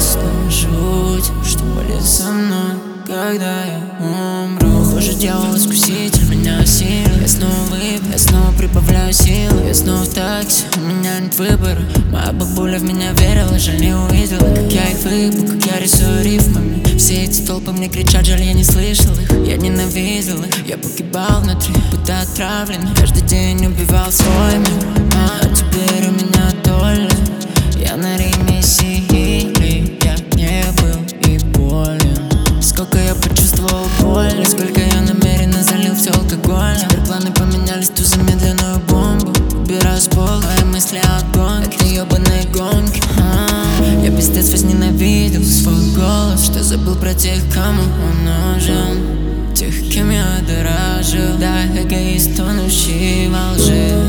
ужасная жуть, что будет со мной, когда я умру. Похоже, дьявол-искуситель меня осилил. Я снова выпью, я снова прибавляю силы. Я снова в такси, у меня нет выбора. Моя бабуля в меня верила, жаль не увидела, как я их выебу, как я рисую рифмами. Все эти толпы мне кричат, жаль я не слышал их. Я ненавидел их, я погибал внутри, будто отравлен. Каждый день убивал свой мир, а теперь у меня туалет. Я на ремиссии, я не был и болен. Сколько я почувствовал боль, сколько я намеренно залил все алкоголь. Теперь планы поменялись, ту замедленную бомбу убираю с пола, мои мысли огонь, это ебаные гонки. Я пиздец возненавидел свой голос, что забыл про тех, кому он нужен, тех, кем я дорожил. Да, эгоист, тонущий во лжи.